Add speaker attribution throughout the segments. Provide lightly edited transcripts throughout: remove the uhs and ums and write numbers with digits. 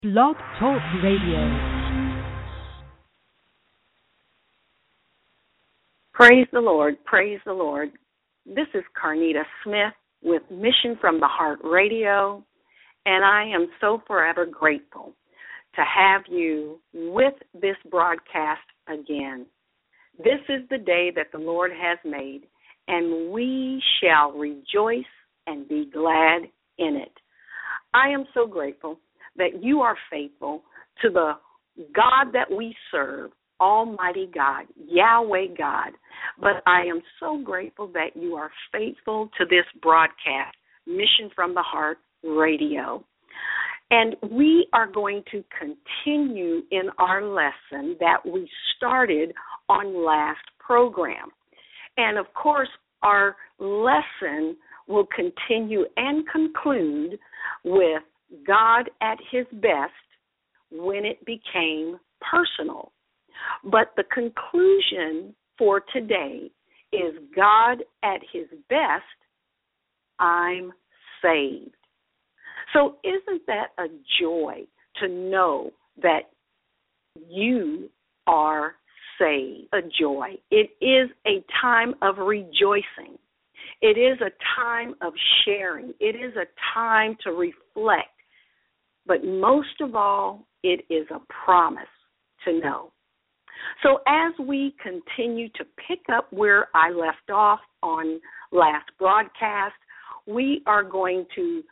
Speaker 1: Blog Talk Radio.
Speaker 2: Praise the Lord. Praise the Lord. This is Carnita Smith with Mission from the Heart Radio, and I am so forever grateful to have you with this broadcast again. This is the day that the Lord has made, and we shall rejoice and be glad in it. I am so grateful that you are faithful to the God that we serve, Almighty God, Yahweh God. But I am so grateful that you are faithful to this broadcast, Mission from the Heart Radio. And we are going to continue in our lesson that we started on last program. And of course, our lesson will continue and conclude with God at his best when it became personal. But the conclusion for today is God at his best, I'm saved. So isn't that a joy to know that you are saved? A joy. It is a time of rejoicing. It is a time of sharing. It is a time to reflect. But most of all, it is a promise to know. So as we continue to pick up where I left off on last broadcast, we are going to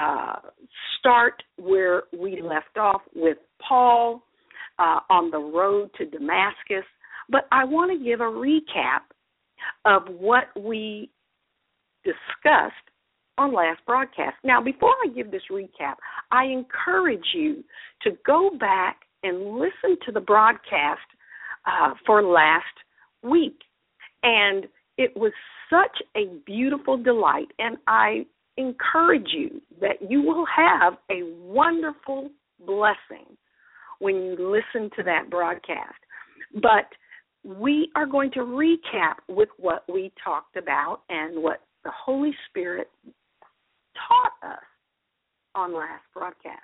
Speaker 2: start where we left off with Paul on the road to Damascus. But I want to give a recap of what we discussed on last broadcast. Now, before I give this recap, I encourage you to go back and listen to the broadcast for last week. And it was such a beautiful delight, and I encourage you that you will have a wonderful blessing when you listen to that broadcast. But we are going to recap with what we talked about and what the Holy Spirit taught us on last broadcast.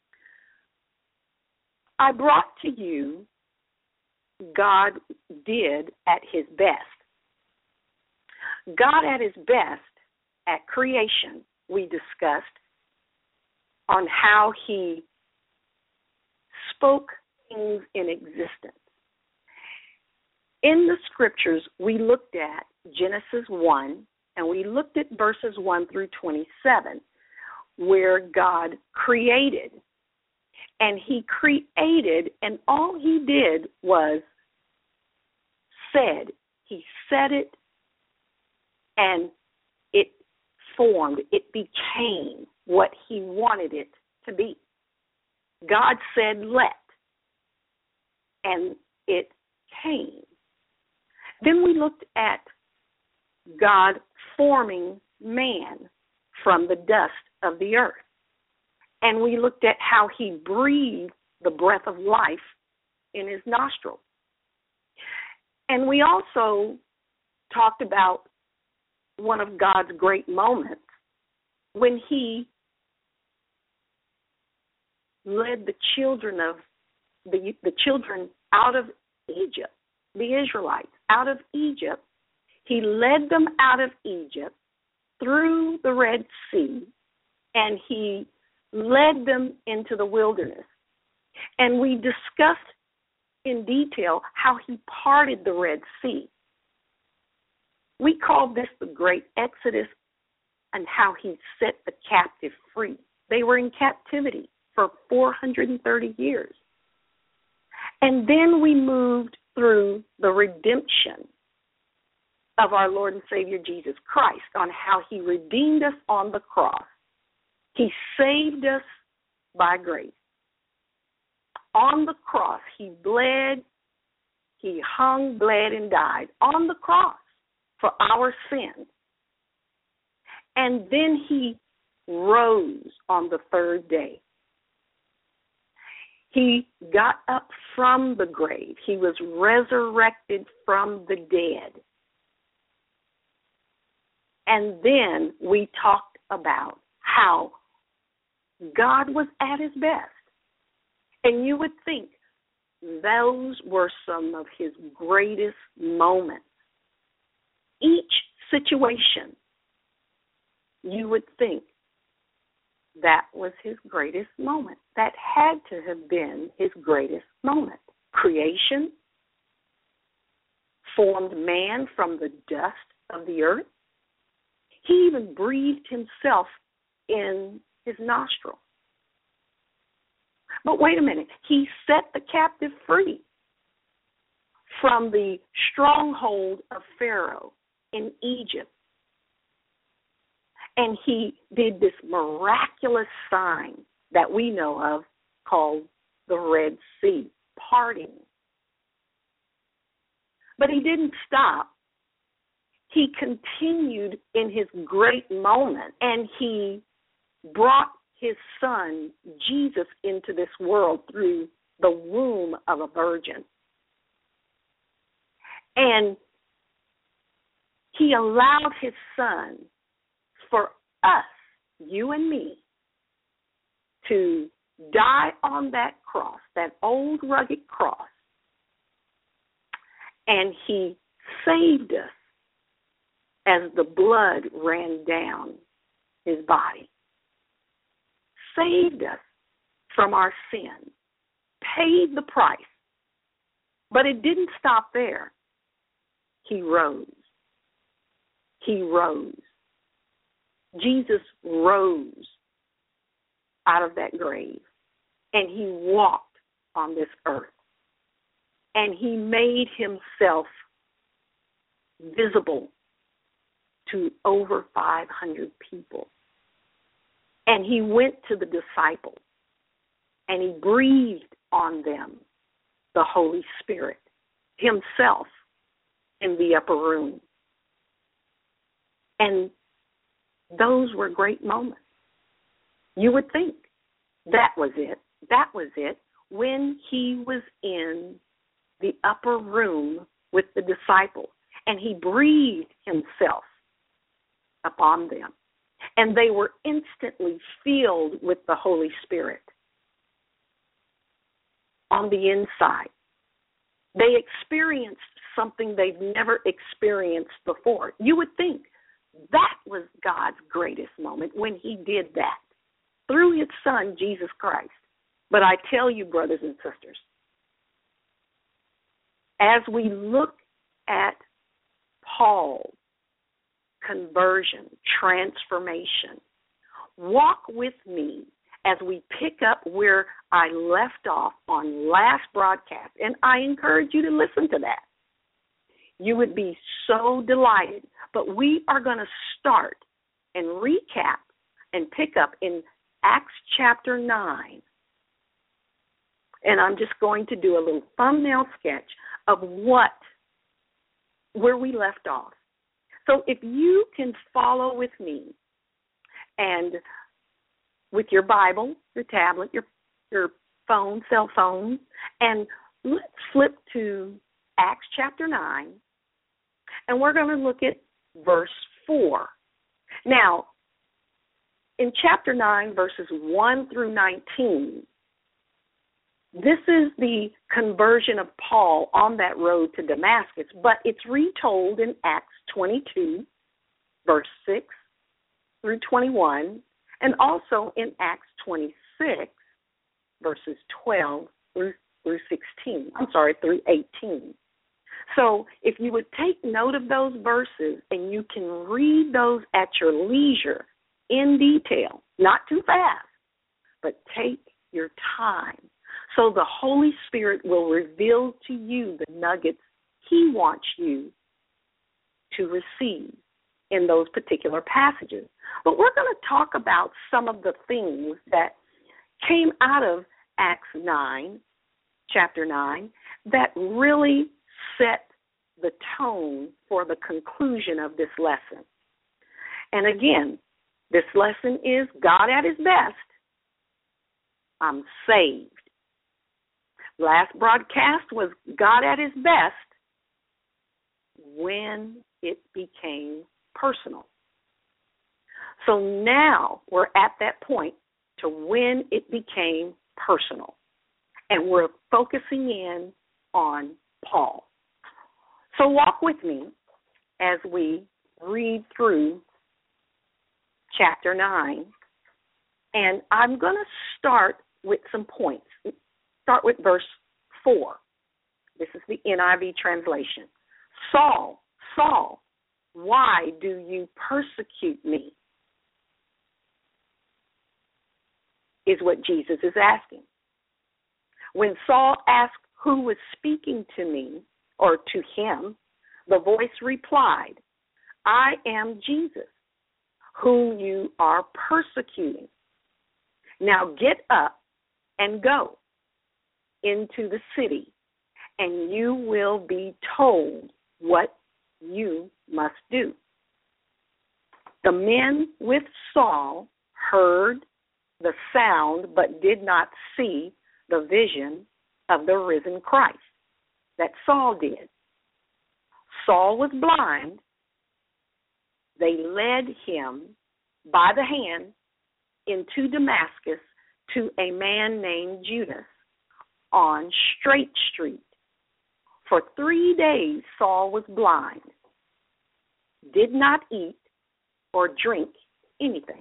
Speaker 2: I brought to you God did at his best. God at his best at creation, we discussed on how he spoke things in existence. In the scriptures, we looked at Genesis 1, and we looked at verses 1 through 27, where God created. And he created, and all he did was said. He said it, and it formed. It became what he wanted it to be. God said, let, and it came. Then we looked at God forming man from the dust of the earth. And we looked at how he breathed the breath of life in his nostril. And we also talked about one of God's great moments when he led the children out of Egypt, the Israelites out of Egypt. He led them out of Egypt through the Red Sea, and he led them into the wilderness. And we discussed in detail how he parted the Red Sea. We called this the Great Exodus, and how he set the captive free. They were in captivity for 430 years. And then we moved through the redemption of our Lord and Savior Jesus Christ, on how he redeemed us on the cross. He saved us by grace. On the cross, he bled, he hung, bled, and died on the cross for our sins. And then he rose on the third day. He got up from the grave. He was resurrected from the dead. And then we talked about how God was at his best. And you would think those were some of his greatest moments. Each situation, you would think that was his greatest moment. That had to have been his greatest moment. Creation, formed man from the dust of the earth. He even breathed himself in his nostril. But wait a minute, he set the captive free from the stronghold of Pharaoh in Egypt. And he did this miraculous sign that we know of called the Red Sea parting. But he didn't stop. He continued in his great moment, and he brought his son, Jesus, into this world through the womb of a virgin. And he allowed his son for us, you and me, to die on that cross, that old rugged cross. And he saved us as the blood ran down his body. Saved us from our sin, paid the price. But it didn't stop there. He rose. He rose. Jesus rose out of that grave, and he walked on this earth. And he made himself visible to over 500 people. And he went to the disciples, and he breathed on them the Holy Spirit himself in the upper room. And those were great moments. You would think that was it. That was it when he was in the upper room with the disciples, and he breathed himself upon them. And they were instantly filled with the Holy Spirit on the inside. They experienced something they've never experienced before. You would think that was God's greatest moment when he did that through his son, Jesus Christ. But I tell you, brothers and sisters, as we look at Paul's conversion, transformation, walk with me as we pick up where I left off on last broadcast. And I encourage you to listen to that. You would be so delighted. But we are going to start and recap and pick up in Acts chapter 9. And I'm just going to do a little thumbnail sketch of where we left off. So if you can follow with me, and with your Bible, your tablet, your phone, cell phone, and let's flip to Acts chapter 9, and we're going to look at verse 4. Now, in chapter 9, verses 1 through 19, this is the conversion of Paul on that road to Damascus, but it's retold in Acts 22, verse 6 through 21, and also in Acts 26, verses 12 through 16. Through 18. So if you would take note of those verses and you can read those at your leisure in detail, not too fast, but take your time. So the Holy Spirit will reveal to you the nuggets he wants you to receive in those particular passages. But we're going to talk about some of the things that came out of Acts 9, chapter 9, that really set the tone for the conclusion of this lesson. And again, this lesson is God at his best. I'm saved. Last broadcast was God at his best when it became personal. So now we're at that point to when it became personal. and we're focusing in on Paul. So walk with me as we read through chapter 9, and I'm going to start with some points. Start with verse 4. This is the NIV translation. Saul, Saul, why do you persecute me? Is what Jesus is asking. When Saul asked who was speaking to me or to him, the voice replied, I am Jesus, whom you are persecuting. Now get up and go into the city, and you will be told what you must do. The men with Saul heard the sound but did not see the vision of the risen Christ that Saul did. Saul was blind. They led him by the hand into Damascus to a man named Judas on Straight Street. For 3 days Saul was blind, did not eat or drink anything.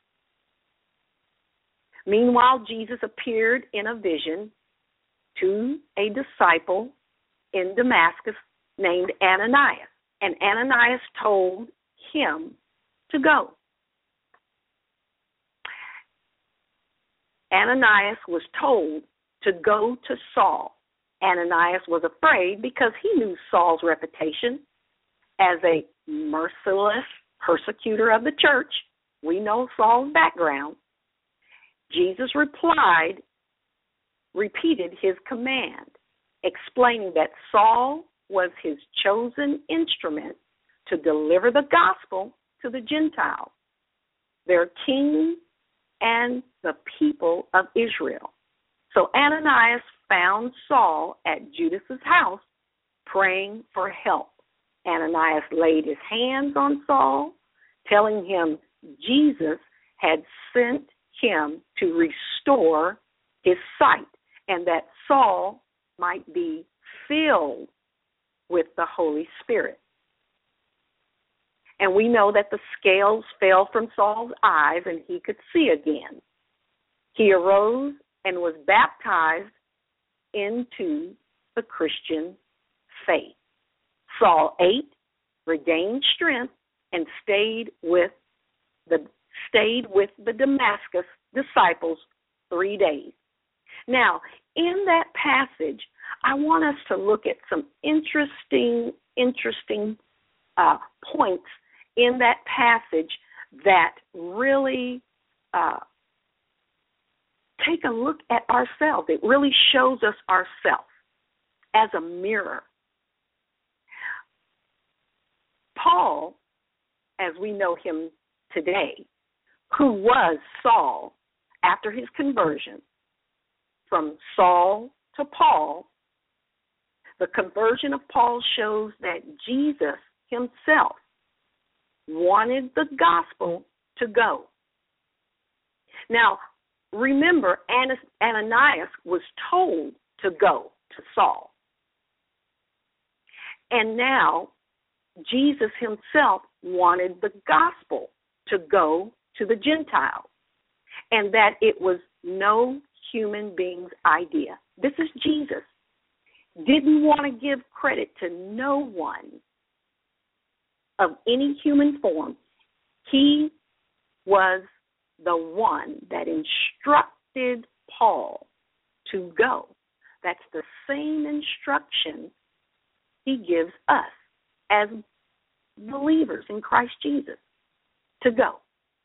Speaker 2: Meanwhile, Jesus appeared in a vision to a disciple in Damascus named Ananias, and Ananias told him to go. Ananias was told to go to Saul. Ananias was afraid because he knew Saul's reputation as a merciless persecutor of the church. We know Saul's background. Jesus repeated his command, explaining that Saul was his chosen instrument to deliver the gospel to the Gentiles, their king and the people of Israel. So Ananias found Saul at Judas's house praying for help. Ananias laid his hands on Saul, telling him Jesus had sent him to restore his sight and that Saul might be filled with the Holy Spirit. And we know that the scales fell from Saul's eyes and he could see again. He arose and was baptized into the Christian faith. Saul ate, regained strength, and stayed with the Damascus disciples 3 days. Now, in that passage, I want us to look at some interesting points in that passage that really take a look at ourselves. It really shows us ourselves as a mirror. Paul, as we know him today, who was Saul after his conversion, from Saul to Paul, the conversion of Paul shows that Jesus himself wanted the gospel to go. Now, remember, Ananias was told to go to Saul. And now, Jesus himself wanted the gospel to go to the Gentiles, and that it was no human being's idea. This is Jesus. Didn't want to give credit to no one of any human form. He was the one that instructed Paul to go. That's the same instruction he gives us as believers in Christ Jesus, to go.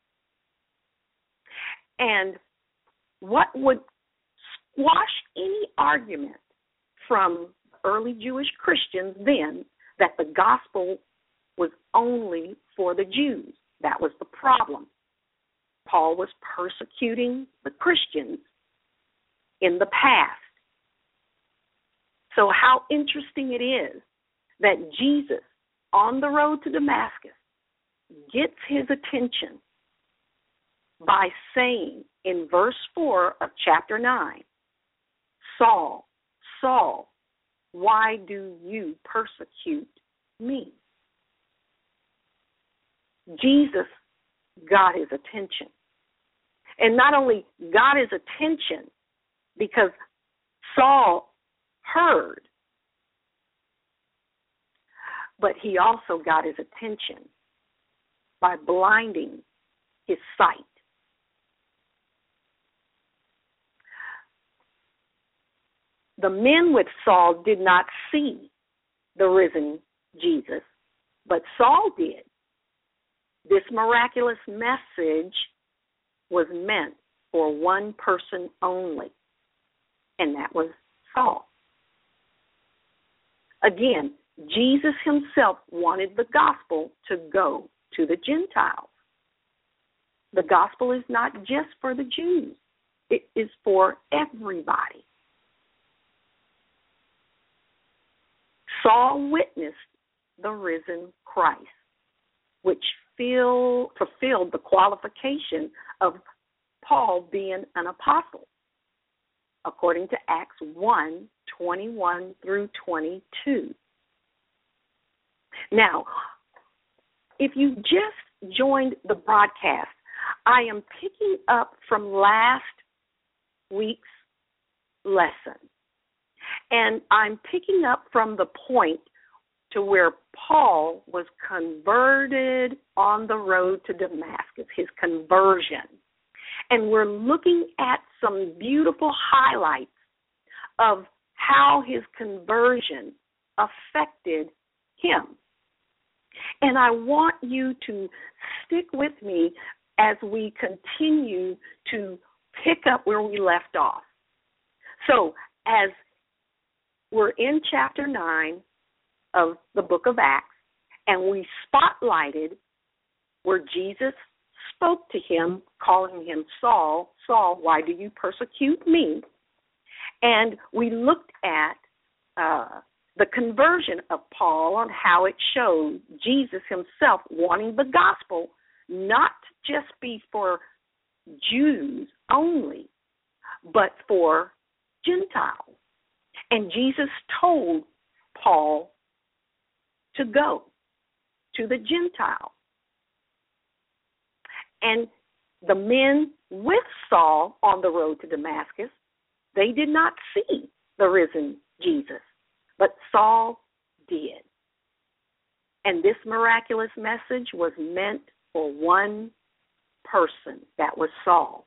Speaker 2: And what would squash any argument from early Jewish Christians then that the gospel was only for the Jews? That was the problem. Paul was persecuting the Christians in the past. So how interesting it is that Jesus, on the road to Damascus, gets his attention by saying in verse 4 of chapter 9, Saul, Saul, why do you persecute me? Jesus got his attention. And not only got his attention because Saul heard, but he also got his attention by blinding his sight. The men with Saul did not see the risen Jesus, but Saul did. This miraculous message was meant for one person only, and that was Saul. Again, Jesus himself wanted the gospel to go to the Gentiles. The gospel is not just for the Jews. It is for everybody. Saul witnessed the risen Christ, which fulfilled the qualification of Paul being an apostle, according to Acts 1:21 through 22. Now, if you just joined the broadcast, I am picking up from last week's lesson. And I'm picking up from the point to where Paul was converted on the road to Damascus, his conversion. And we're looking at some beautiful highlights of how his conversion affected him. And I want you to stick with me as we continue to pick up where we left off. So, as we're in chapter 9 of the book of Acts, and we spotlighted where Jesus spoke to him, calling him Saul, Saul, why do you persecute me? And we looked at the conversion of Paul on how it showed Jesus himself wanting the gospel not to just be for Jews only, but for Gentiles. And Jesus told Paul to go to the Gentiles. And the men with Saul on the road to Damascus, they did not see the risen Jesus, but Saul did. And this miraculous message was meant for one person, that was Saul.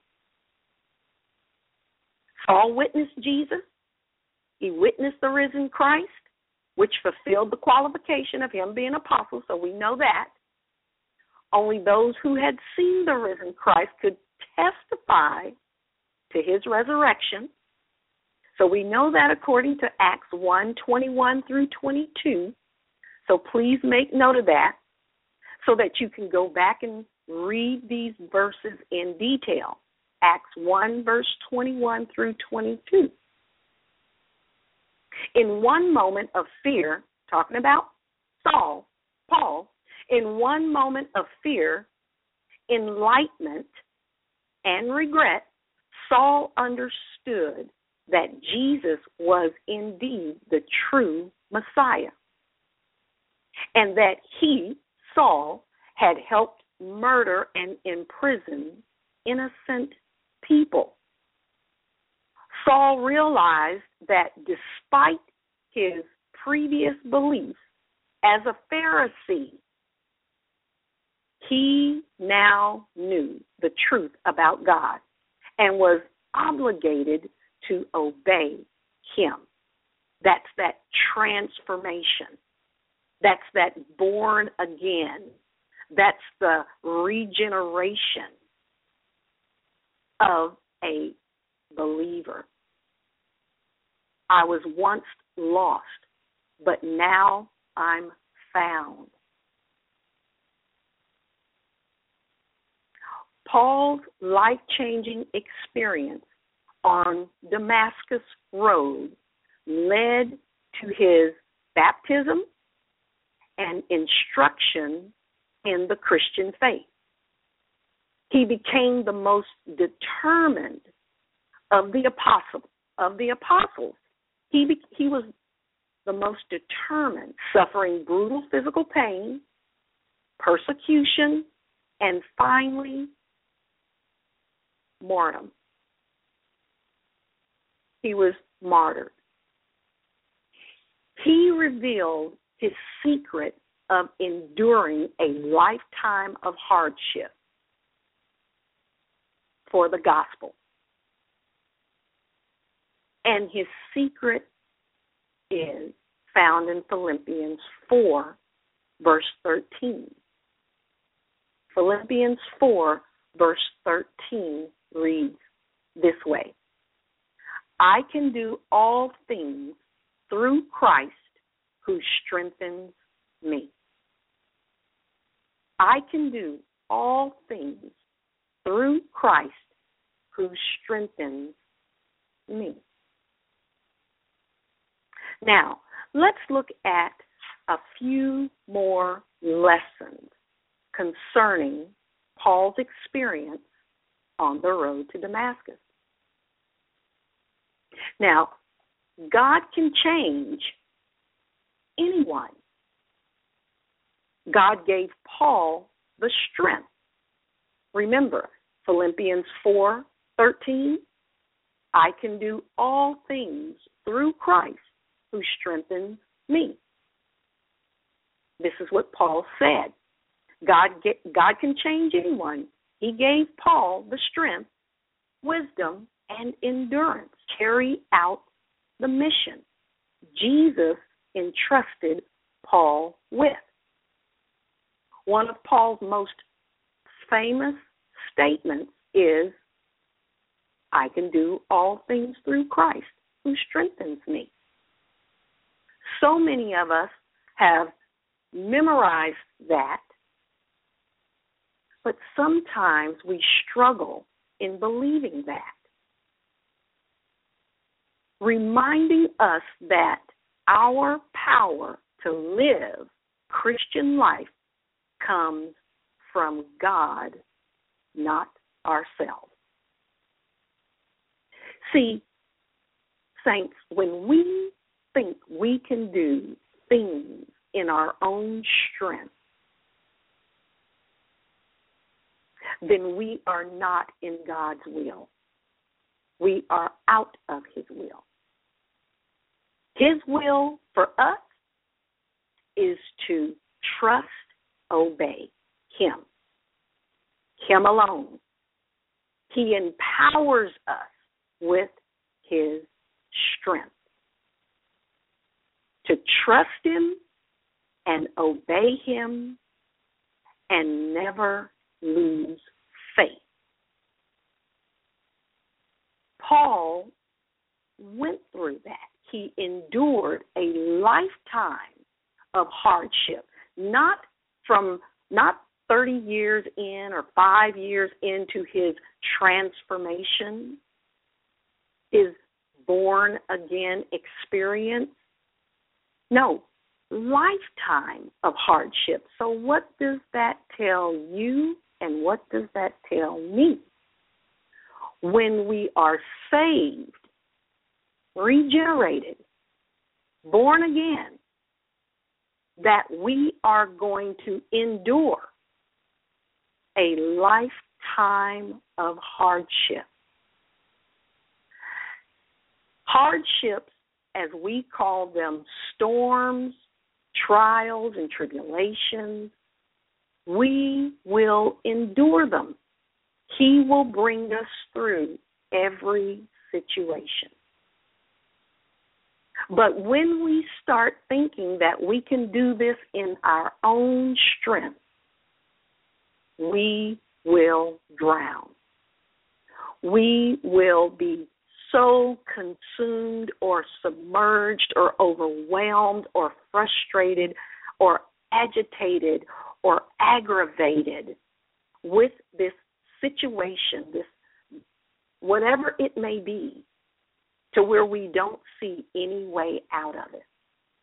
Speaker 2: Saul witnessed Jesus. He witnessed the risen Christ, which fulfilled the qualification of him being an apostle, so we know that. Only those who had seen the risen Christ could testify to his resurrection. So we know that according to Acts 1:21 through 22. So please make note of that so that you can go back and read these verses in detail. Acts 1, verse 21 through 22. In one moment of fear, talking about Paul, in one moment of fear, enlightenment, and regret, Saul understood that Jesus was indeed the true Messiah, and that he, Saul, had helped murder and imprison innocent people. Saul realized that despite his previous beliefs as a Pharisee, he now knew the truth about God and was obligated to obey him. That's that transformation. That's that born again. That's the regeneration of a believer. I was once lost, but now I'm found. Paul's life-changing experience on Damascus Road led to his baptism and instruction in the Christian faith. He became the most determined of the of the apostles. He was the most determined, suffering brutal physical pain, persecution, and finally, martyrdom. He was martyred. He revealed his secret of enduring a lifetime of hardship for the gospel. And his secret is found in Philippians 4, verse 13. Philippians 4, verse 13 reads this way: I can do all things through Christ who strengthens me. I can do all things through Christ who strengthens me. Now, let's look at a few more lessons concerning Paul's experience on the road to Damascus. Now, God can change anyone. God gave Paul the strength. Remember, Philippians 4:13, I can do all things through Christ who strengthens me. This is what Paul said. God can change anyone. He gave Paul the strength, wisdom, and endurance to carry out the mission Jesus entrusted Paul with. One of Paul's most famous statements is, I can do all things through Christ who strengthens me. So many of us have memorized that, but sometimes we struggle in believing that. Reminding us that our power to live Christian life comes from God, not ourselves. See, saints, when we think we can do things in our own strength, then we are not in God's will. We are out of His will. His will for us is to trust, obey Him alone. He empowers us with His strength to trust Him and obey Him and never lose faith. Paul went through that. He endured a lifetime of hardship, not 30 years in or 5 years into his transformation, his born again experience. No, lifetime of hardship. So what does that tell you and what does that tell me? When we are saved, regenerated, born again, that we are going to endure a lifetime of hardship. Hardships, as we call them, storms, trials, and tribulations, we will endure them. He will bring us through every situation. But when we start thinking that we can do this in our own strength, we will drown. We will be so consumed or submerged or overwhelmed or frustrated or agitated or aggravated with this situation, this whatever it may be, to where we don't see any way out of it.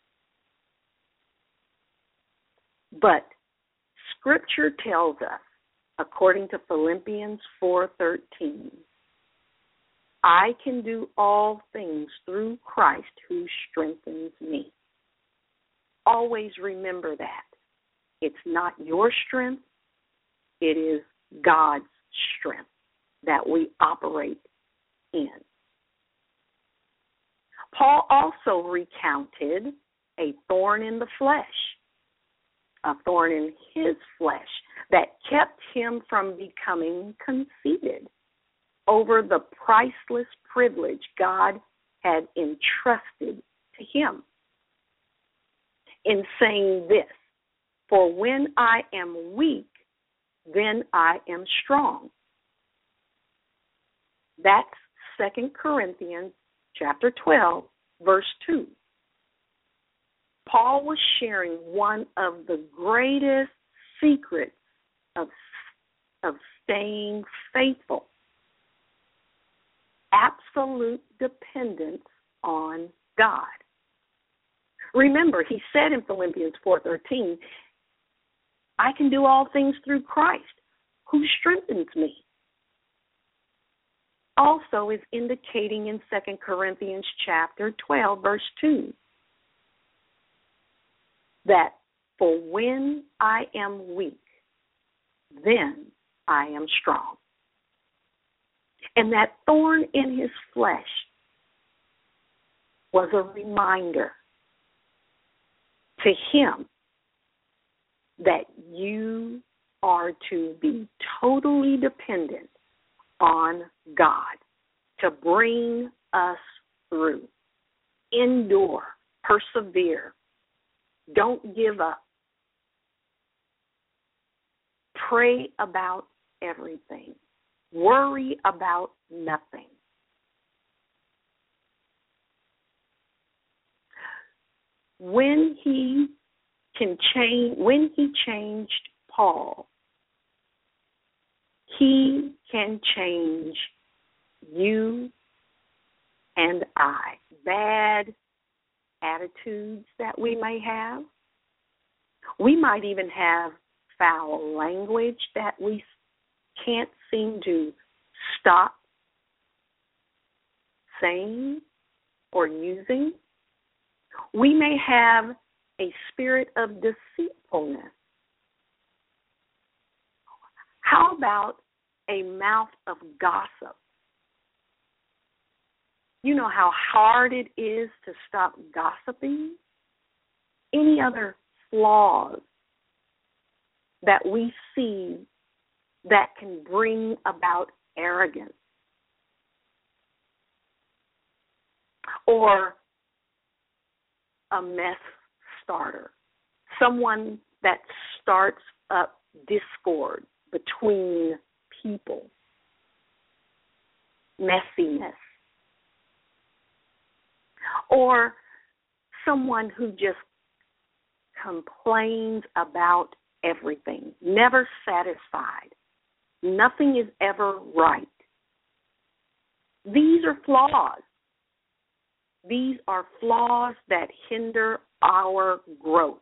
Speaker 2: But Scripture tells us, according to Philippians 4:13, I can do all things through Christ who strengthens me. Always remember that. It's not your strength, it is God's strength that we operate in. Paul also recounted a thorn in the flesh, a thorn in his flesh that kept him from becoming conceited over the priceless privilege God had entrusted to him. In saying this, for when I am weak, then I am strong. That's 2 Corinthians chapter 12, verse 2. Paul was sharing one of the greatest secrets of staying faithful. Absolute dependence on God. Remember, he said in Philippians 4:13, I can do all things through Christ, who strengthens me. Also is indicating in 2 Corinthians chapter 12, verse 2, that for when I am weak, then I am strong. And that thorn in his flesh was a reminder to him that you are to be totally dependent on God to bring us through. Endure, persevere, don't give up. Pray about everything. Worry about nothing. When he changed Paul, he can change you and I. Bad attitudes that we may have. We might even have foul language that we can't seem to stop saying or using. We may have a spirit of deceitfulness. How about a mouth of gossip? You know how hard it is to stop gossiping? Any other flaws that we see that can bring about arrogance? Or a mess starter, someone that starts up discord between people, messiness, or someone who just complains about everything, never satisfied, nothing is ever right. These are flaws. These are flaws that hinder our growth.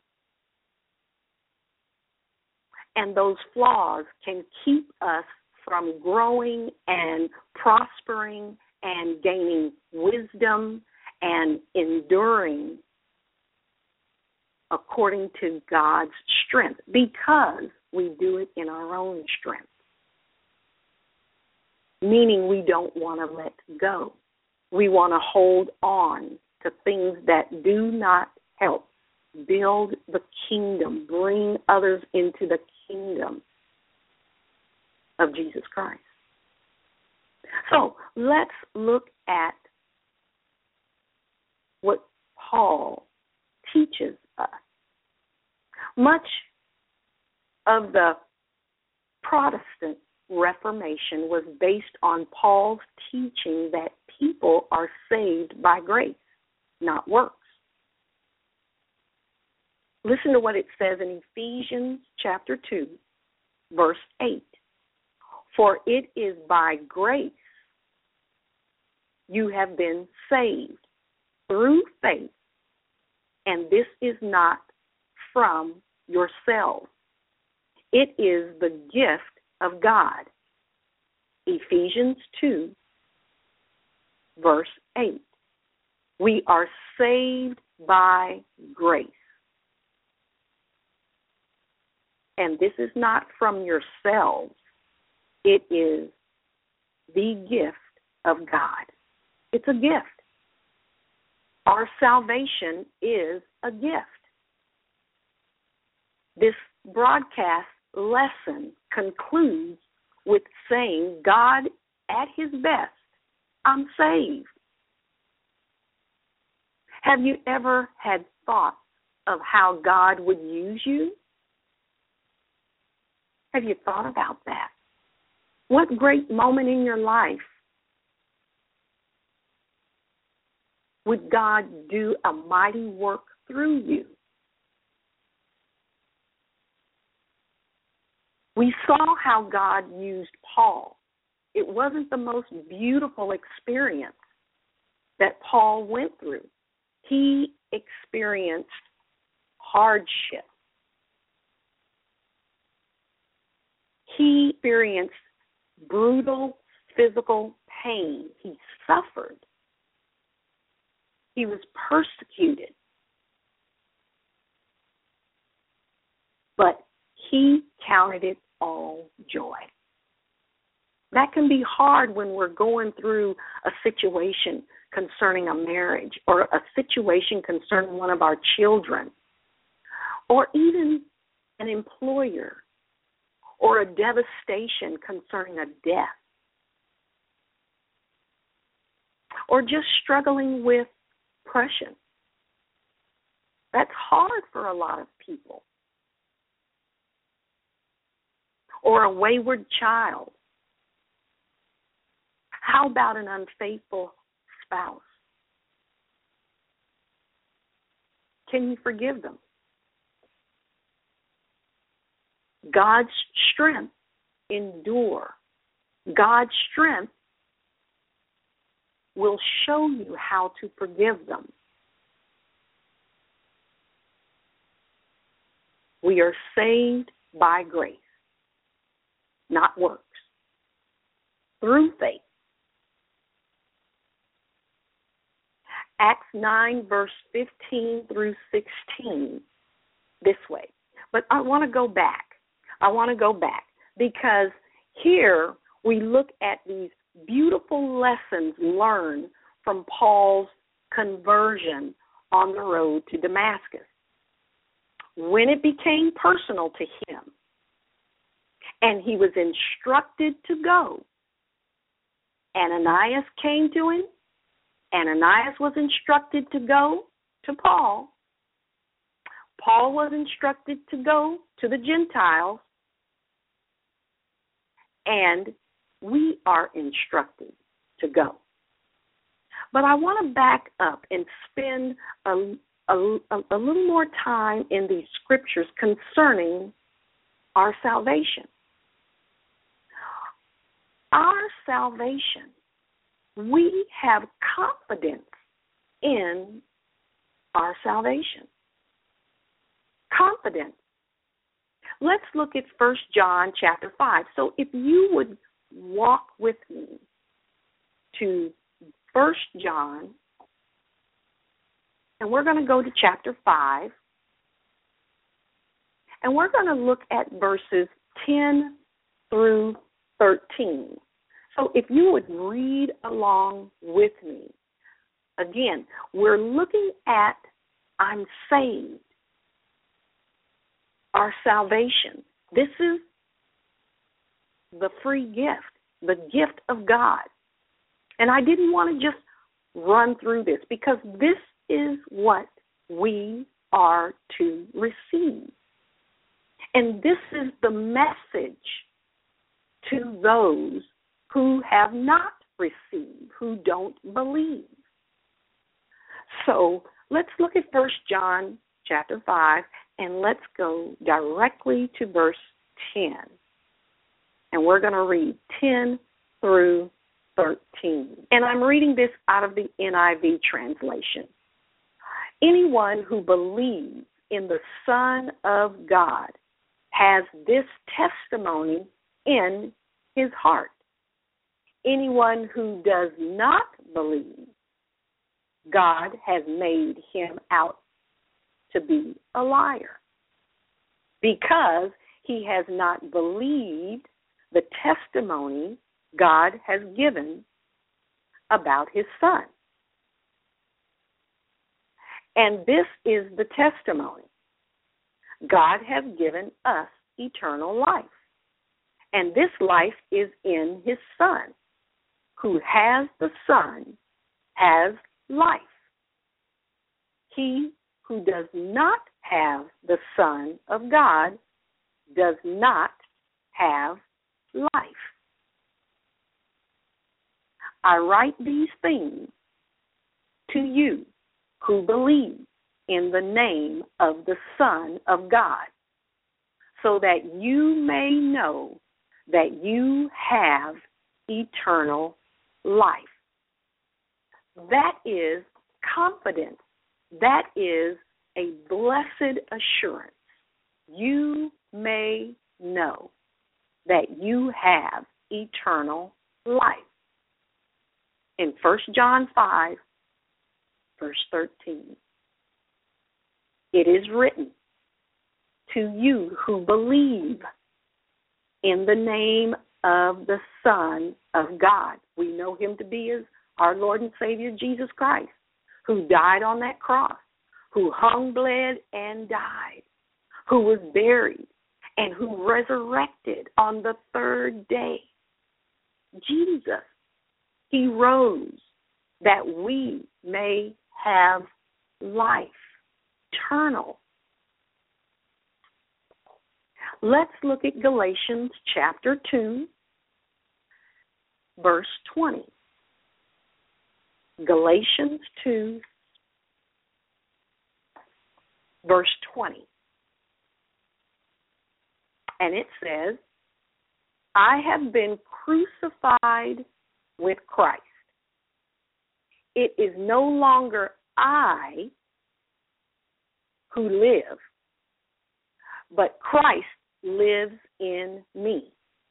Speaker 2: And those flaws can keep us from growing and prospering and gaining wisdom and enduring according to God's strength, because we do it in our own strength. Meaning we don't want to let go. We want to hold on to things that do not help build the kingdom, bring others into the kingdom of Jesus Christ. So let's look at what Paul teaches us. Much of the Protestant Reformation was based on Paul's teaching that people are saved by grace, not works. Listen to what it says in Ephesians chapter 2, verse 8. For it is by grace you have been saved through faith, and this is not from yourselves. It is the gift of God. Ephesians 2, verse 8. We are saved by grace. And this is not from yourselves. It is the gift of God. It's a gift. Our salvation is a gift. This broadcast lesson concludes with saying, God at his best, I'm saved. Have you ever had thoughts of how God would use you? Have you thought about that? What great moment in your life would God do a mighty work through you? We saw how God used Paul. It wasn't the most beautiful experience that Paul went through. He experienced hardship. He experienced brutal physical pain. He suffered. He was persecuted. But he counted it all joy. That can be hard when we're going through a situation concerning a marriage or a situation concerning one of our children or even an employer or a devastation concerning a death or just struggling with depression. That's hard for a lot of people. Or a wayward child. How about an unfaithful spouse? Can you forgive them? God's strength endure. God's strength will show you how to forgive them. We are saved by grace, not works, through faith. Acts 9, verse 15 through 16, this way. But I want to go back. Because here we look at these beautiful lessons learned from Paul's conversion on the road to Damascus. When it became personal to him and he was instructed to go, Ananias came to him. Ananias was instructed to go to Paul. Paul was instructed to go to the Gentiles. And we are instructed to go. But I want to back up and spend a little more time in these scriptures concerning our salvation. Our salvation, we have confidence in our salvation. Confidence. Let's look at 1 John chapter 5. So if you would walk with me to 1 John, and we're going to go to chapter 5, and we're going to look at verses 10 through 13. So if you would read along with me. Again, we're looking at I'm saved. Our salvation. This is the free gift, the gift of God. And I didn't want to just run through this because this is what we are to receive. And this is the message to those who have not received, who don't believe. So let's look at 1 John chapter 5, and let's go directly to verse 10. And we're going to read 10 through 13. And I'm reading this out of the NIV translation. Anyone who believes in the Son of God has this testimony in his heart. anyone who does not believe, God has made him out to be a liar, because he has not believed the testimony God has given about his Son. And this is the testimony. God has given us eternal life. And this life is in his Son. Who has the Son has life. He who does not have the Son of God does not have life. I write these things to you who believe in the name of the Son of God, so that you may know that you have eternal life. That is confidence. That is a blessed assurance. You may know that you have eternal life. In 1 John 5, verse 13, it is written, to you who believe in the name of the Son of God. We know him to be as our Lord and Savior Jesus Christ, who died on that cross, who hung, bled, and died, who was buried, and who resurrected on the third day. Jesus, he rose that we may have life, eternal. Let's look at Galatians chapter 2, verse 20. Galatians 2, verse 20. And it says, I have been crucified with Christ. It is no longer I who live, but Christ lives in me.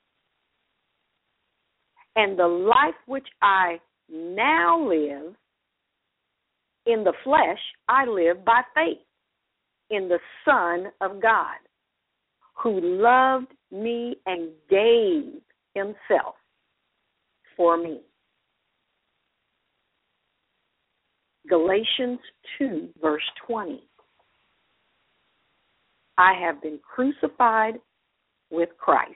Speaker 2: And the life which I now live in the flesh, I live by faith in the Son of God, who loved me and gave himself for me. Galatians 2, verse 20. I have been crucified with Christ.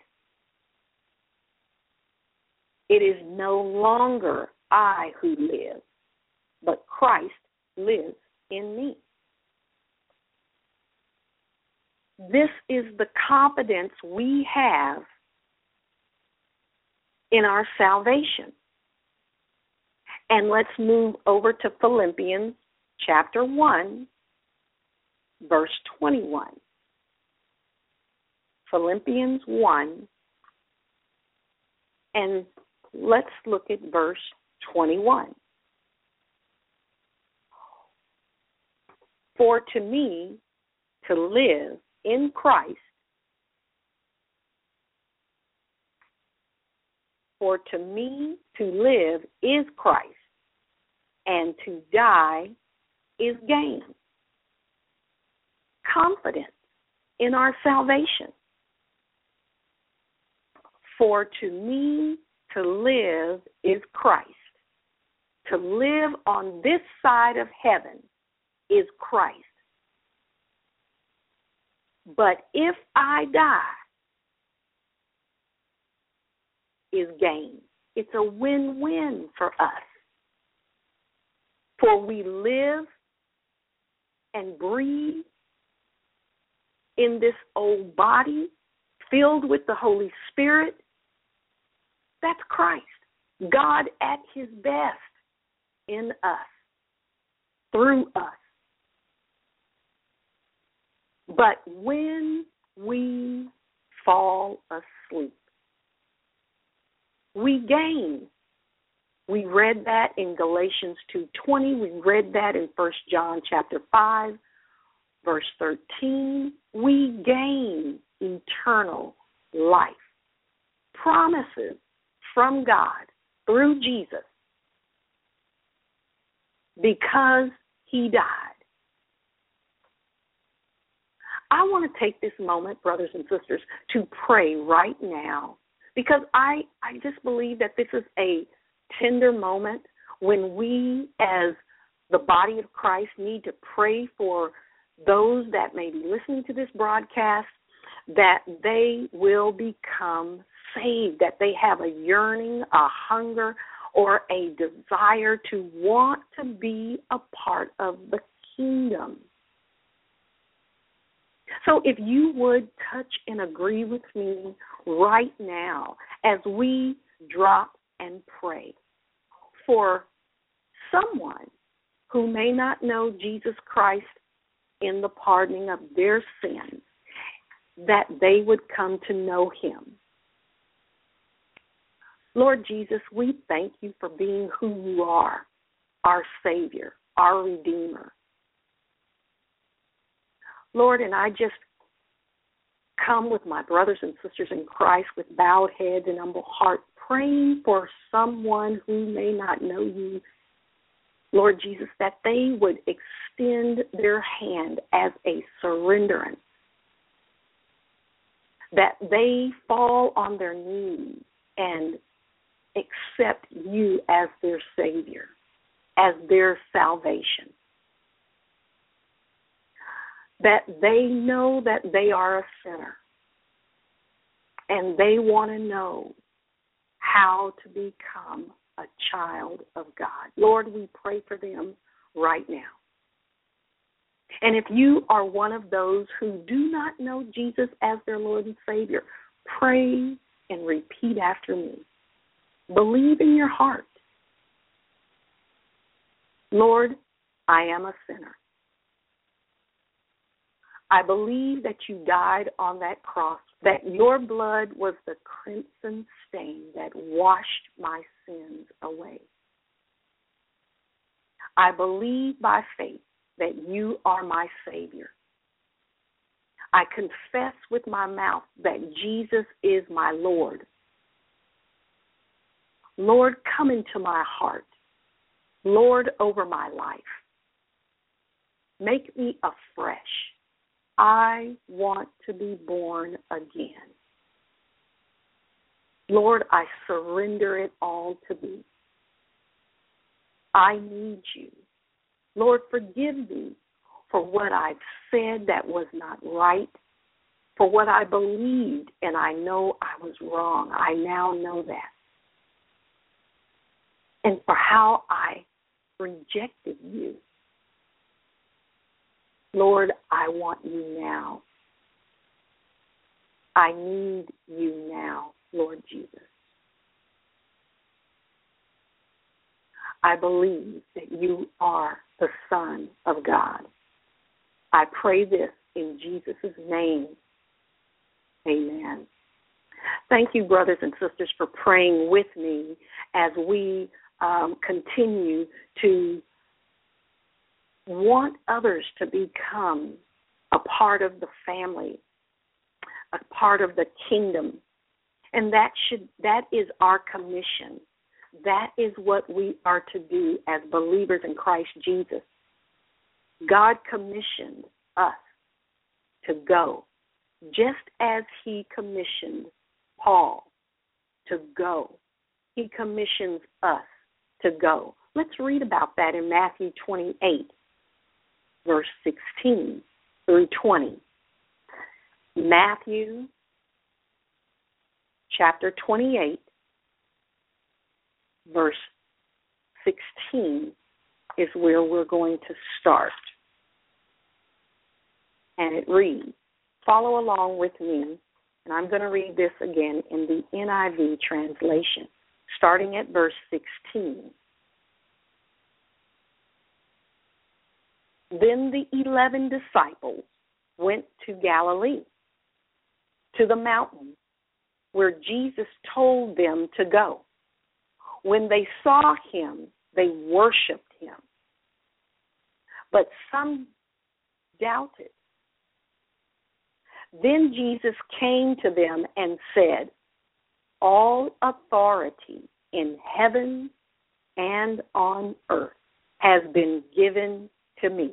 Speaker 2: It is no longer I who live, but Christ lives in me. This is the confidence we have in our salvation. And let's move over to Philippians chapter 1, verse 21. Philippians 1, and let's look at verse 21. For to me to live in Christ, for to me to live is Christ, and to die is gain. Confidence in our salvation. For to me to live is Christ. To live on this side of heaven is Christ. But if I die, is gain. It's a win-win for us. For we live and breathe in this old body filled with the Holy Spirit. That's Christ. God at his best in us, through us. But when we fall asleep, we gain. We read that in Galatians 2:20. We read that in 1 John chapter 5, verse 13. We gain eternal life. Promises from God through Jesus because he died. I want to take this moment, brothers and sisters, to pray right now because I just believe that this is a tender moment when we as the body of Christ need to pray for those that may be listening to this broadcast, that they will become saved, that they have a yearning, a hunger, or a desire to want to be a part of the kingdom. So if you would touch and agree with me right now as we drop and pray for someone who may not know Jesus Christ in the pardoning of their sins, that they would come to know him. Lord Jesus, we thank you for being who you are, our Savior, our Redeemer. Lord, and I just come with my brothers and sisters in Christ with bowed heads and humble heart, praying for someone who may not know you, Lord Jesus, that they would extend their hand as a surrenderance, that they fall on their knees and accept you as their Savior, as their salvation, that they know that they are a sinner and they want to know how to become a child of God. Lord, we pray for them right now. And if you are one of those who do not know Jesus as their Lord and Savior, pray and repeat after me. Believe in your heart. Lord, I am a sinner. I believe that you died on that cross, that your blood was the crimson stain that washed my sins away. I believe by faith that you are my Savior. I confess with my mouth that Jesus is my Lord. Lord, come into my heart. Lord, over my life. Make me afresh. I want to be born again. Lord, I surrender it all to thee. I need you. Lord, forgive me for what I've said that was not right, for what I believed and I know I was wrong. I now know that. And for how I rejected you. Lord, I want you now. I need you now, Lord Jesus. I believe that you are the Son of God. I pray this in Jesus' name. Amen. Thank you, brothers and sisters, for praying with me as we continue to want others to become a part of the family, a part of the kingdom. And that is our commission. That is what we are to do as believers in Christ Jesus. God commissioned us to go, just as he commissioned Paul to go. He commissions us to go. Let's read about that in Matthew 28, verse 16 through 20. Matthew chapter 28, verse 16 is where we're going to start. And it reads, follow along with me, and I'm going to read this again in the NIV translation, starting at verse 16. Then the 11 disciples went to Galilee, to the mountain where Jesus told them to go. When they saw him, they worshiped him. But some doubted. Then Jesus came to them and said, all authority in heaven and on earth has been given to me.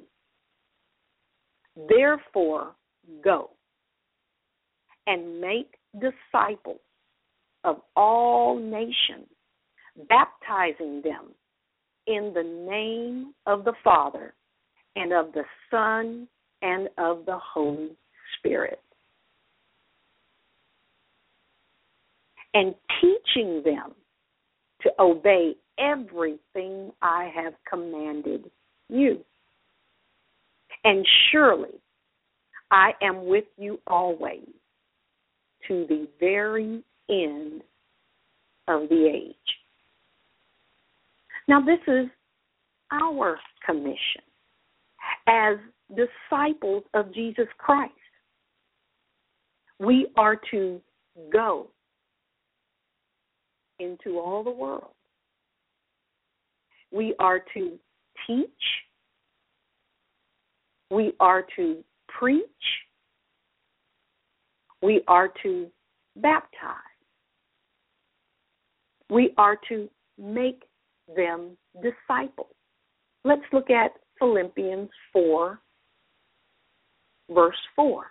Speaker 2: Therefore, go and make disciples of all nations, baptizing them in the name of the Father and of the Son and of the Holy Spirit, and teaching them to obey everything I have commanded you. And surely I am with you always to the very end of the age. Now, this is our commission as disciples of Jesus Christ. We are to go into all the world. We are to teach. We are to preach. We are to baptize. We are to make them disciples. Let's look at Philippians 4, verse 4.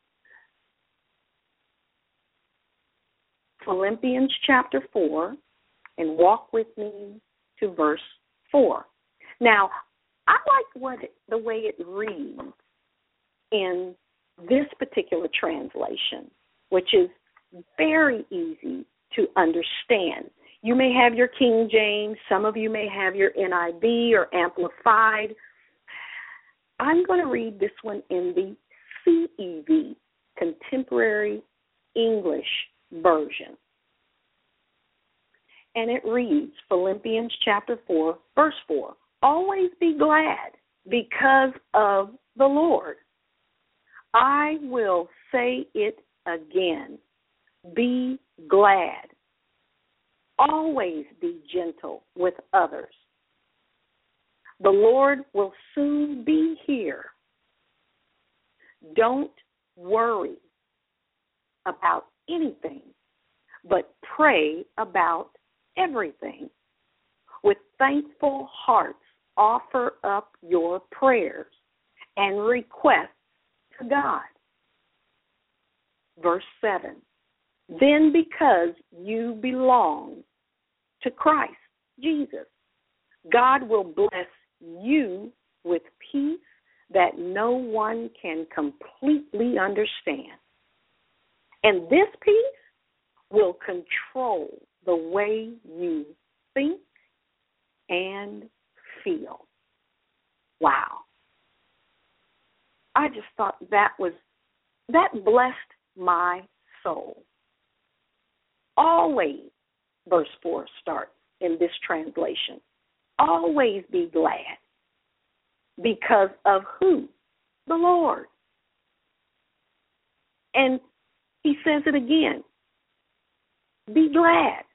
Speaker 2: Philippians chapter 4, and walk with me to verse 4. Now, I like the way it reads in this particular translation, which is very easy to understand. You may have your King James. Some of you may have your NIV or Amplified. I'm going to read this one in the CEV, Contemporary English Version. And it reads, Philippians chapter 4, verse 4, always be glad because of the Lord. I will say it again, be glad. Always be gentle with others. The Lord will soon be here. Don't worry about anything, but pray about everything. With thankful hearts, offer up your prayers and requests to God. Verse 7. Then because you belong to Christ Jesus, God will bless you with peace that no one can completely understand. And this peace will control the way you think and feel. Wow. I just thought that blessed my soul. Always, verse 4 starts in this translation. Always be glad. Because of who? The Lord. And he says it again. Be glad.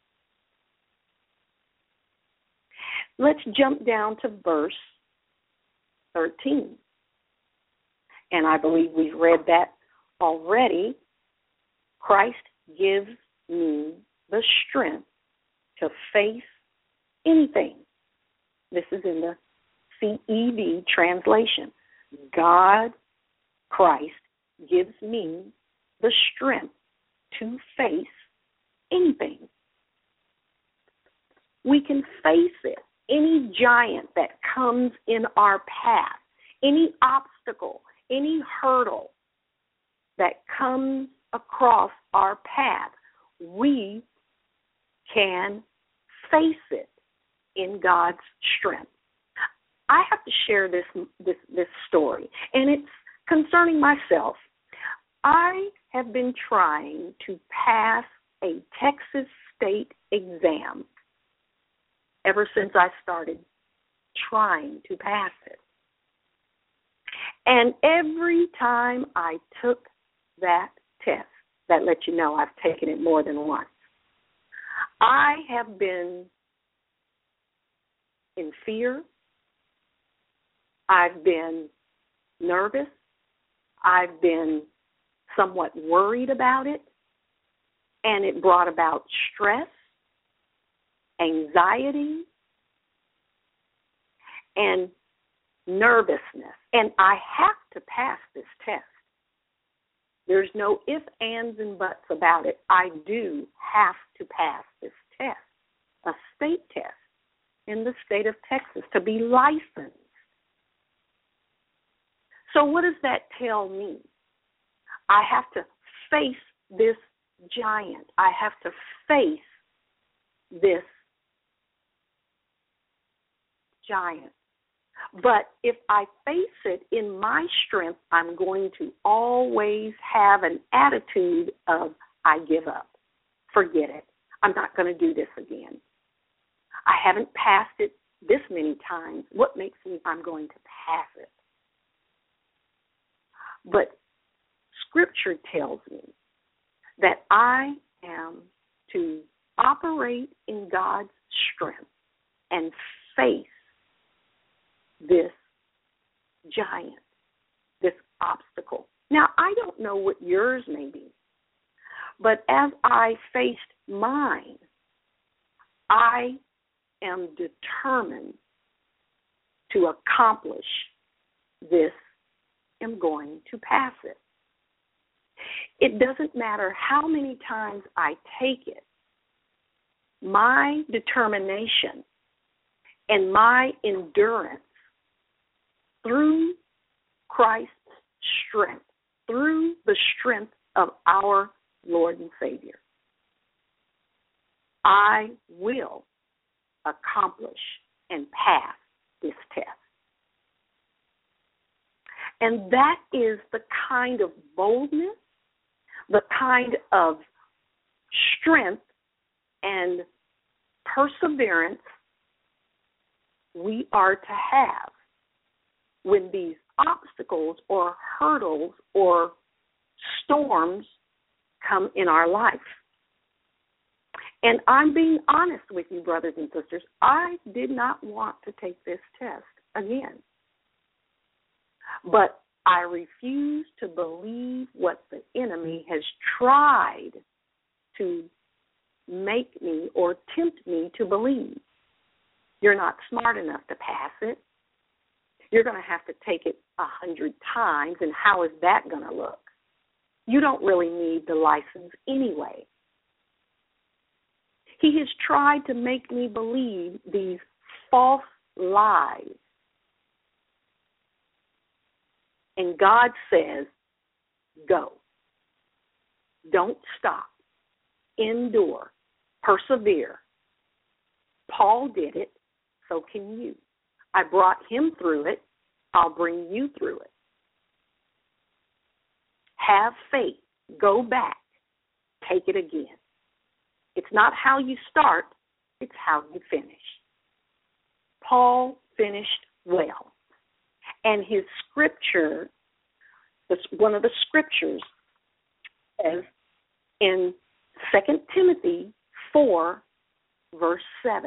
Speaker 2: Let's jump down to verse 13. And I believe we've read that already. Christ gives me the strength to face anything. This is in the CEV translation. God, Christ, gives me the strength to face anything. We can face it. Any giant that comes in our path, any obstacle, any hurdle that comes across our path, we can face it in God's strength. I have to share this story, and it's concerning myself. I have been trying to pass a Texas state exam ever since I started trying to pass it. And every time I took that test, that lets you know I've taken it more than once, I have been in fear. I've been nervous. I've been somewhat worried about it. And it brought about stress. anxiety, and nervousness. And I have to pass this test. There's no ifs, ands, and buts about it. I do have to pass this test, a state test in the state of Texas to be licensed. So what does that tell me? I have to face this giant. I have to face this giant. But if I face it in my strength, I'm going to always have an attitude of, I give up. Forget it. I'm not going to do this again. I haven't passed it this many times. What makes me I'm going to pass it? But Scripture tells me that I am to operate in God's strength and face this giant, this obstacle. Now, I don't know what yours may be, but as I faced mine, I am determined to accomplish this. I'm going to pass it. It doesn't matter how many times I take it. My determination and my endurance through Christ's strength, through the strength of our Lord and Savior, I will accomplish and pass this test. And that is the kind of boldness, the kind of strength and perseverance we are to have when these obstacles or hurdles or storms come in our life. And I'm being honest with you, brothers and sisters. I did not want to take this test again. But I refuse to believe what the enemy has tried to make me or tempt me to believe. You're not smart enough to pass it. You're going to have to take it 100 times, and how is that going to look? You don't really need the license anyway. He has tried to make me believe these false lies. And God says, go. Don't stop. Endure. Persevere. Paul did it, so can you. I brought him through it. I'll bring you through it. Have faith. Go back. Take it again. It's not how you start, it's how you finish. Paul finished well. And his scripture, one of the scriptures, says in 2 Timothy 4, verse 7,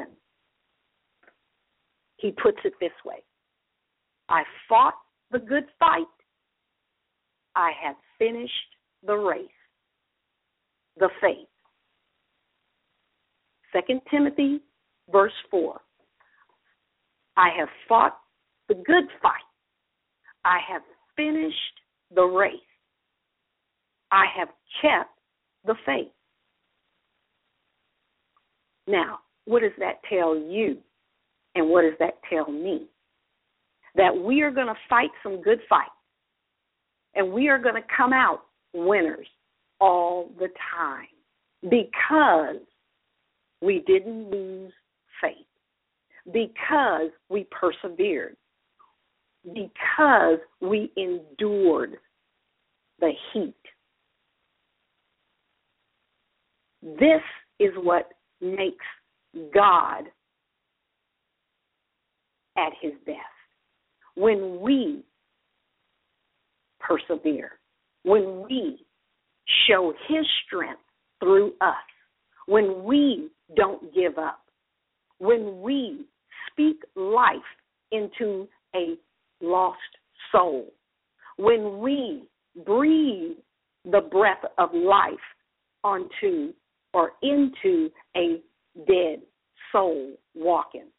Speaker 2: he puts it this way: I fought the good fight. I have finished the race, the faith. 2 Timothy, verse 4, I have fought the good fight. I have finished the race. I have kept the faith. Now, what does that tell you? And what does that tell me? That we are going to fight some good fights. And we are going to come out winners all the time. Because we didn't lose faith. Because we persevered. Because we endured the heat. This is what makes God at his best. When we persevere, when we show his strength through us, when we don't give up, when we speak life into a lost soul, when we breathe the breath of life onto or into a dead soul walking.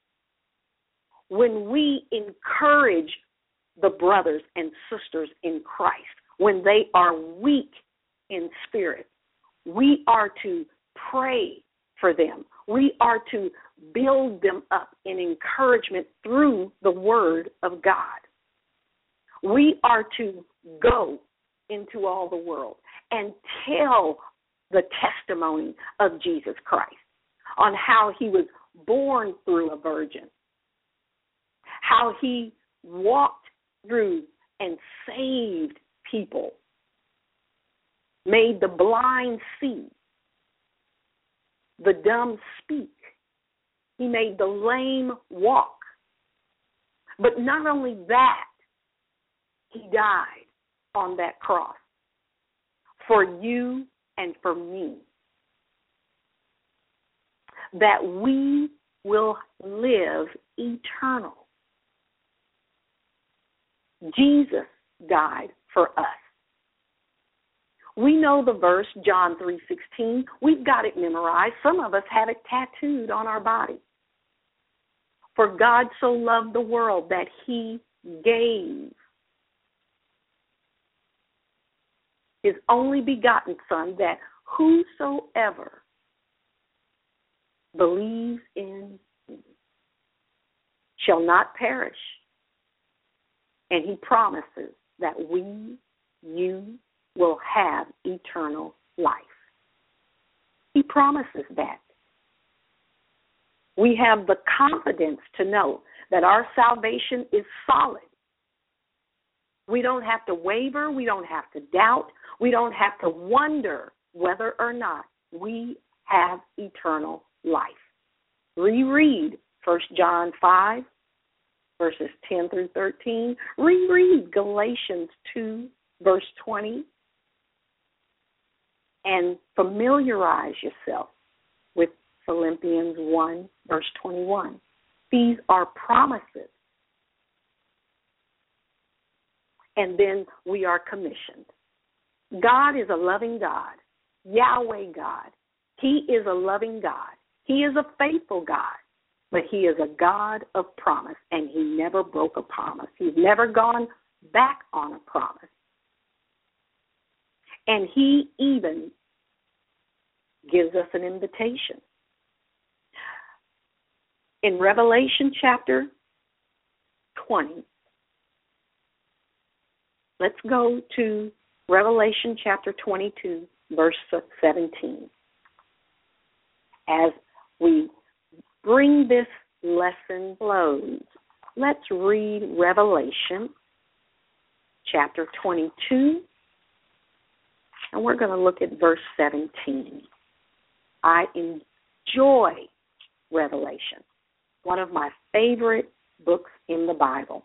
Speaker 2: When we encourage the brothers and sisters in Christ, when they are weak in spirit, we are to pray for them. We are to build them up in encouragement through the Word of God. We are to go into all the world and tell the testimony of Jesus Christ on how he was born through a virgin, how he walked through and saved people, made the blind see, the dumb speak. He made the lame walk. But not only that, he died on that cross for you and for me, that we will live eternal. Jesus died for us. We know the verse, John 3:16. We've got it memorized. Some of us have it tattooed on our body. For God so loved the world that he gave his only begotten Son, that whosoever believes in him shall not perish. And he promises that you will have eternal life. He promises that. We have the confidence to know that our salvation is solid. We don't have to waver. We don't have to doubt. We don't have to wonder whether or not we have eternal life. Reread 1 John 5, verses 10 through 13. Reread Galatians 2, verse 20. And familiarize yourself with Philippians 1, verse 21. These are promises. And then we are commissioned. God is a loving God, Yahweh God. He is a loving God. He is a faithful God, but he is a God of promise, and he never broke a promise. He's never gone back on a promise. And he even gives us an invitation. In Revelation chapter 20, let's go to Revelation chapter 22, verse 17. As we bring this lesson close, let's read Revelation chapter 22, and we're going to look at verse 17. I enjoy Revelation, one of my favorite books in the Bible.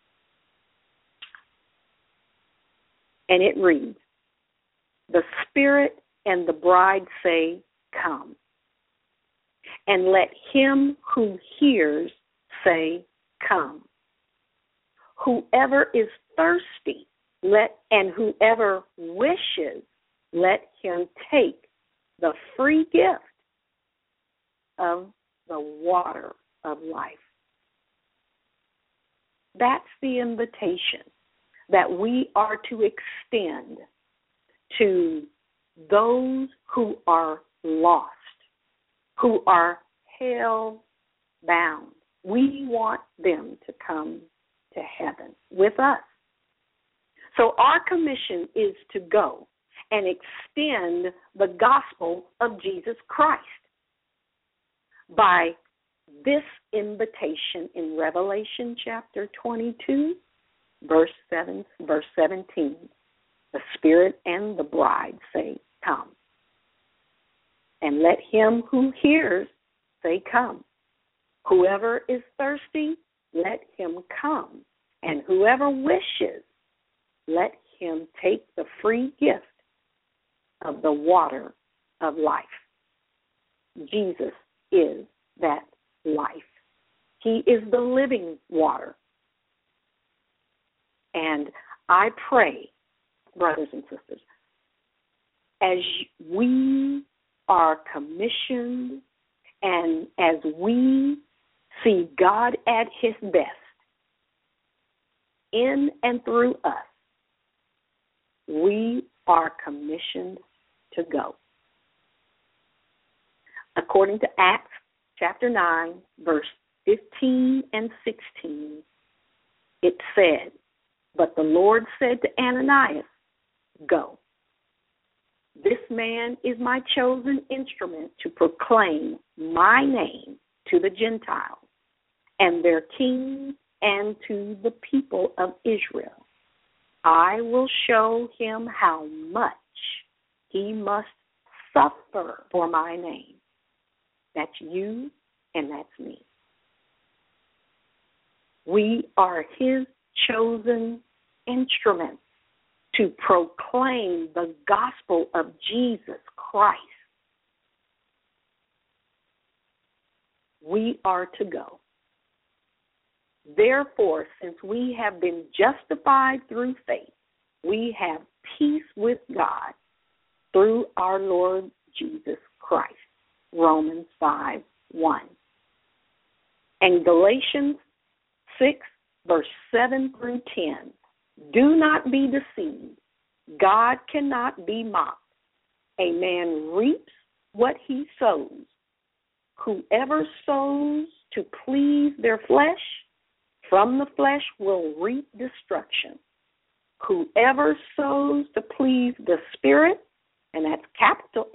Speaker 2: And it reads, "The Spirit and the bride say, 'Come.' And let him who hears say, 'Come.' Whoever is thirsty, and whoever wishes, let him take the free gift of the water of life." That's the invitation that we are to extend to those who are lost, who are hell-bound. We want them to come to heaven with us. So our commission is to go and extend the gospel of Jesus Christ by this invitation in Revelation chapter 22, verse 17. The Spirit and the bride say, "Come." And let him who hears say, "Come." Whoever is thirsty, let him come. And whoever wishes, let him take the free gift of the water of life. Jesus is that life. He is the living water. And I pray, brothers and sisters, as we are commissioned And as we see God at his best in and through us, we are commissioned to go. According to Acts chapter 9, verse 15 and 16, it said, "But the Lord said to Ananias, 'Go. This man is my chosen instrument to proclaim my name to the Gentiles and their kings and to the people of Israel. I will show him how much he must suffer for my name.'" That's you and that's me. We are his chosen instruments to proclaim the gospel of Jesus Christ. We are to go. Therefore, since we have been justified through faith, we have peace with God through our Lord Jesus Christ. Romans 5:1. And Galatians 6, verse 7 through 10. "Do not be deceived. God cannot be mocked. A man reaps what he sows. Whoever sows to please their flesh, from the flesh will reap destruction. Whoever sows to please the Spirit," and that's capital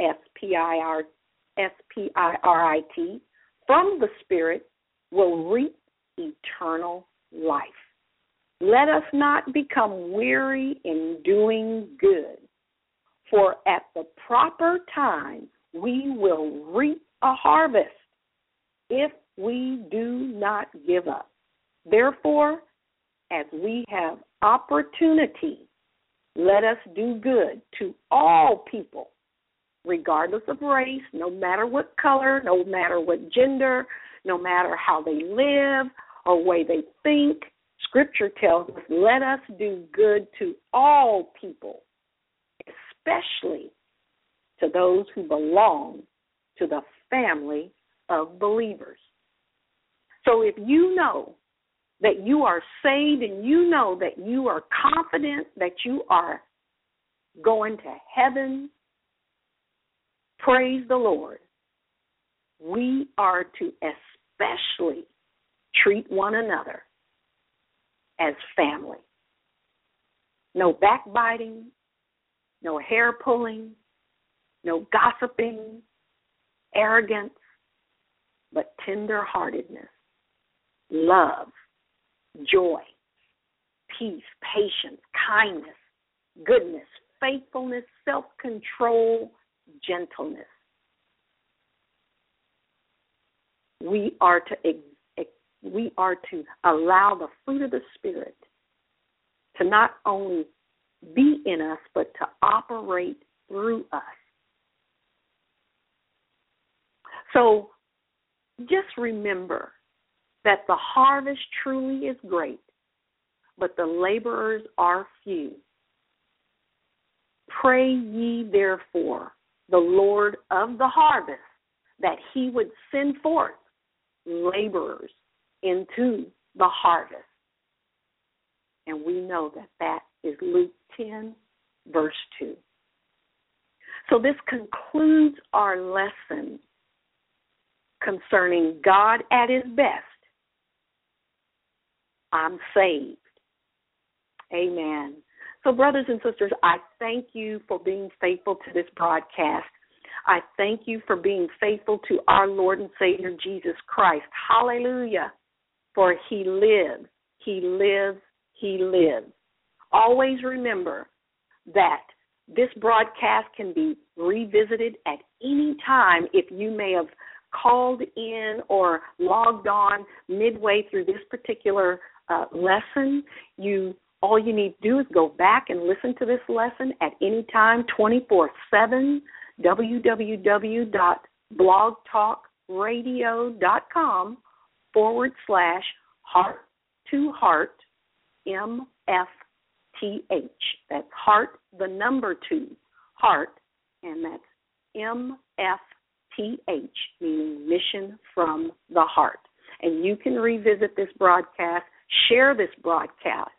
Speaker 2: S-P-I-R-I-T, "from the Spirit will reap eternal life. Let us not become weary in doing good, for at the proper time we will reap a harvest if we do not give up. Therefore, as we have opportunity, let us do good to all people, regardless of race, no matter what color, no matter what gender, no matter how they live or way they think. Scripture tells us, let us do good to all people, especially to those who belong to the family of believers." So if you know that you are saved and you know that you are confident that you are going to heaven, praise the Lord. We are to especially treat one another as family. No backbiting, no hair pulling, no gossiping, arrogance, but tender-heartedness, love, joy, peace, patience, kindness, goodness, faithfulness, self-control, gentleness. We are to allow the fruit of the Spirit to not only be in us, but to operate through us. So just remember that the harvest truly is great, but the laborers are few. Pray ye therefore the Lord of the harvest that he would send forth laborers into the harvest. And we know that that is Luke 10, verse 2. So this concludes our lesson concerning God at his best. I'm saved. Amen. So brothers and sisters, I thank you for being faithful to this broadcast. I thank you for being faithful to our Lord and Savior Jesus Christ. Hallelujah. For he lives, he lives, he lives. Always remember that this broadcast can be revisited at any time. If you may have called in or logged on midway through this particular lesson, all you need to do is go back and listen to this lesson at any time, 24/7, www.blogtalkradio.com/heart-to-heart MFTH. That's heart, the number 2, heart, and that's MFTH. MFTH, meaning Mission from the Heart. And you can revisit this broadcast, share this broadcast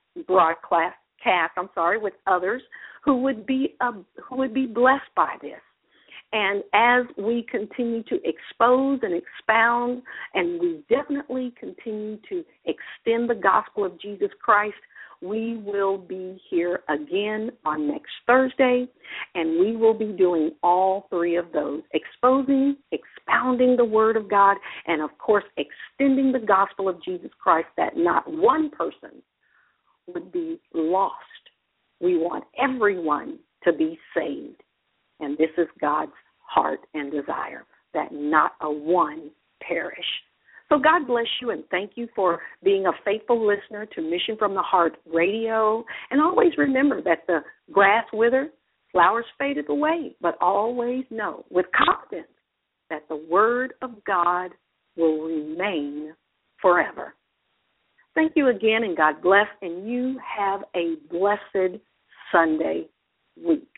Speaker 2: with others who would be blessed by this. And as we continue to expose and expound, and we definitely continue to extend the gospel of Jesus Christ, we will be here again on next Thursday, and we will be doing all three of those: exposing, expounding the Word of God, and, of course, extending the gospel of Jesus Christ, that not one person would be lost. We want everyone to be saved. And this is God's heart and desire, that not a one perish. So God bless you, and thank you for being a faithful listener to Mission from the Heart Radio. And always remember that the grass withered, flowers faded away, but always know with confidence that the Word of God will remain forever. Thank you again, and God bless, and you have a blessed Sunday week.